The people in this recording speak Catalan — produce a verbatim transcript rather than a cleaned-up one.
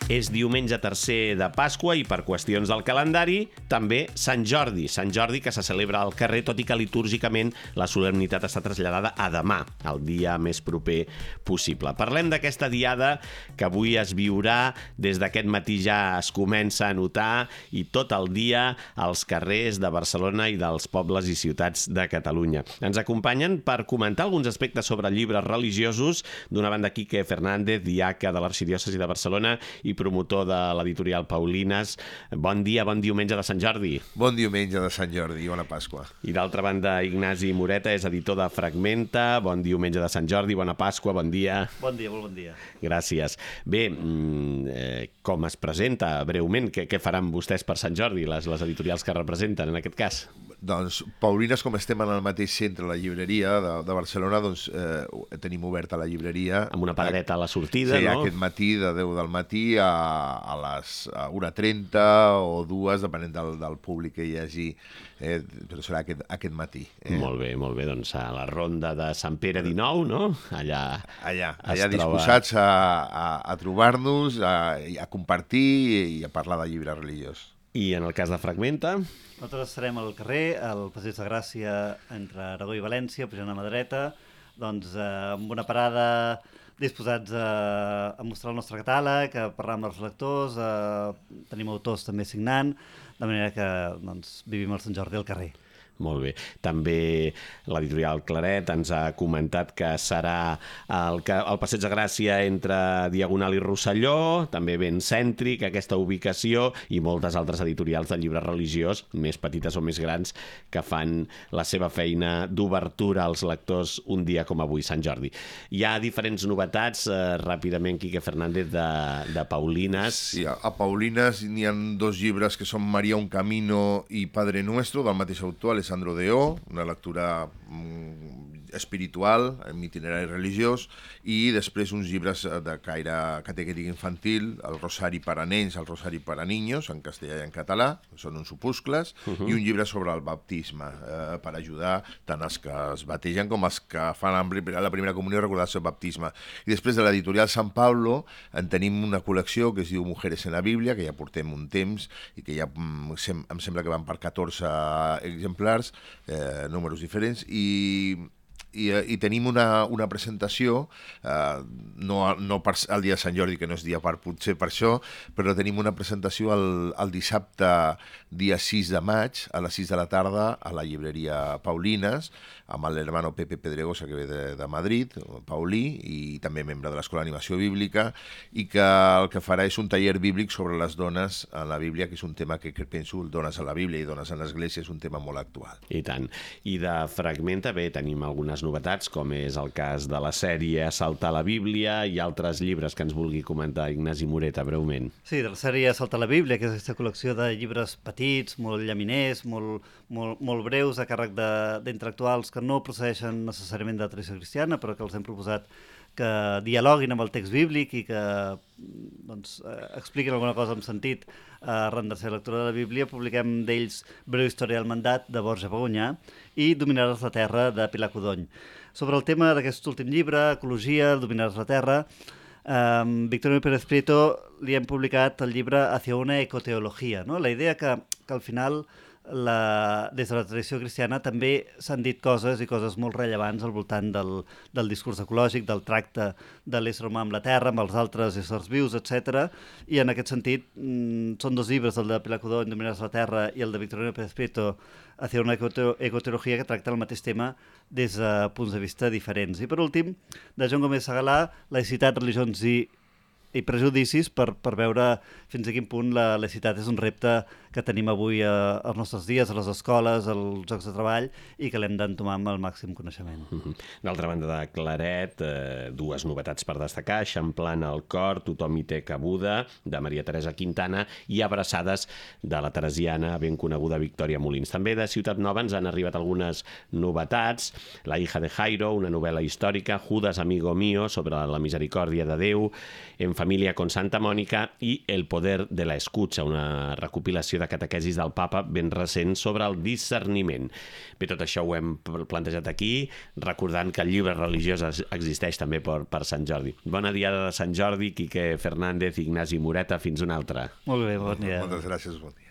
És diumenge tercer de Pasqua i per qüestions del calendari també Sant Jordi. Sant Jordi que se celebra al carrer, tot i que litúrgicament la solemnitat està traslladada a demà, el dia més proper possible. Parlem d'aquesta diada que avui es viurà, des d'aquest matí ja es comença a notar i tot el dia als carrers de Barcelona i dels pobles i ciutats de Catalunya. Ens acompanyen per comentar alguns aspectes sobre llibres religiosos, d'una banda Quique Fernández, diaca de l'Arxidiòcesi de Barcelona i promotor de l'editorial Paulines. Bon dia, bon diumenge de Sant Jordi. Bon diumenge de Sant Jordi i bona Pasqua. I d'altra banda, Ignasi Moreta és editor de Fragmenta. Bon diumenge de Sant Jordi, bona Pasqua, bon dia. Bon dia, molt bon dia. Gràcies. Bé, eh, com es presenta breument? Què, què faran vostès per Sant Jordi, les, les editorials que representen en aquest cas? Doncs Paulines, com estem en el mateix centre, la llibreria de, de Barcelona, doncs eh, tenim oberta la llibreria. Amb una paradeta a la sortida, sí, no? Sí, aquest matí, de deu del matí a, a les una trenta o dues, depenent del, del públic que hi hagi, eh, però serà aquest, aquest matí. Eh? Molt bé, molt bé, doncs a la ronda de Sant Pere dinou, no? Allà, allà, allà disposats a, a, a trobar-nos, a, a compartir i a parlar de llibre religiós. I en el cas de Fragmenta? Nosaltres estarem al carrer, al Passeig de Gràcia, entre Aragó i València, pujant a mà dreta, doncs eh, amb una parada disposats a, a mostrar el nostre catàleg, a parlar amb els lectors, a, tenim autors també signant, de manera que doncs, vivim el Sant Jordi al carrer. Molt bé. També l'editorial Claret ens ha comentat que serà el, el Passeig de Gràcia entre Diagonal i Rosselló, també ben cèntric aquesta ubicació, i moltes altres editorials de llibre religiós, més petites o més grans, que fan la seva feina d'obertura als lectors un dia com avui, Sant Jordi. Hi ha diferents novetats, eh, ràpidament, Quique Fernández, de, de Paulines. Sí, a, a Paulines n'hi ha dos llibres que són María un camino i Padre Nuestro, del mateix autor, Alessandro Deó, una lectura mm, espiritual, en itinerari religiós, i després uns llibres de caire catequètic infantil, el Rosari per a nens, el Rosari per a niños, en castellà i en català, són uns opuscles, uh -huh. i un llibre sobre el baptisme, eh, per ajudar tant els que es bategen com els que fan la primera comunió a recordar el seu baptisme. I després de l'editorial Sant Pablo en tenim una col·lecció que es diu Mujeres en la Bíblia, que ja portem un temps i que ja em sembla que van per catorze exemplars, eh, números diferents, i I, i tenim una, una presentació, eh, no, no per, el dia de Sant Jordi, que no és dia per, potser per això, però tenim una presentació el, el dissabte, dia sis de maig, a les sis de la tarda, a la llibreria Paulines, amb l'hermano Pepe Pedregosa, que ve de, de Madrid, Paulí, i també membre de l'Escola d'Animació Bíblica, i que el que farà és un taller bíblic sobre les dones en la Bíblia, que és un tema que, que penso, dones a la Bíblia i dones en l'Església, és un tema molt actual. I tant. I de Fragmenta, bé, tenim algunes novetats, com és el cas de la sèrie Saltar la Bíblia i altres llibres que ens vulgui comentar Ignasi Moreta, breument. Sí, de la sèrie Saltar la Bíblia, que és aquesta col·lecció de llibres petits, molt llaminers, molt, molt, molt breus, a càrrec d'intel·lectuals que no procedeixen necessàriament de la tradició cristiana, però que els hem proposat que dialoguin amb el text bíblic i que doncs, eh, expliquin alguna cosa amb sentit arran de la seva lectura de la Bíblia. Publiquem d'ells Breu història del mandat, de Borja Pagonyà, i Dominaràs la terra, de Pilar Codony. Sobre el tema d'aquest últim llibre, ecologia, Dominaràs la terra, eh, Victorino Pérez Prieto li hem publicat el llibre Hacia una ecoteologia, no? La idea que, que al final La, des de la tradició cristiana també s'han dit coses i coses molt rellevants al voltant del, del discurs ecològic, del tracte de l'ésser humà amb la terra, amb els altres éssers vius, etcètera. I en aquest sentit mmm, són dos llibres, el de Pilar Codony, Dominaràs la terra, i el de Victorino Pérez Prieto, Hacia una ecoteologia, que tracta el mateix tema des de punts de vista diferents. I per últim, de Joan Gómez Segalà, Laïcitat, religions i i prejudicis, per, per veure fins a quin punt la laïcitat és un repte que tenim avui a, als nostres dies, a les escoles, als llocs de treball, i que l'hem d'entomar amb el màxim coneixement. Uh-huh. D'altra banda, de Claret, eh, dues novetats per destacar: Eixamplant el cor, tothom hi té cabuda, de Maria Teresa Quintana, i Abraçades, de la teresiana ben coneguda Victòria Molins. També de Ciutat Nova ens han arribat algunes novetats: La hija de Jairo, una novel·la històrica; Judas, amigo mío, sobre la misericòrdia de Déu; En família con Santa Mònica i El poder de la escucha, una recopilació de catequesis del papa ben recent sobre el discerniment. Bé, tot això ho hem plantejat aquí, recordant que el llibre religiós existeix també per, per Sant Jordi. Bona diada de Sant Jordi, Quique Fernández, Ignasi Moreta, fins una altra. Molt bé, bon dia. Moltes gràcies, bon dia.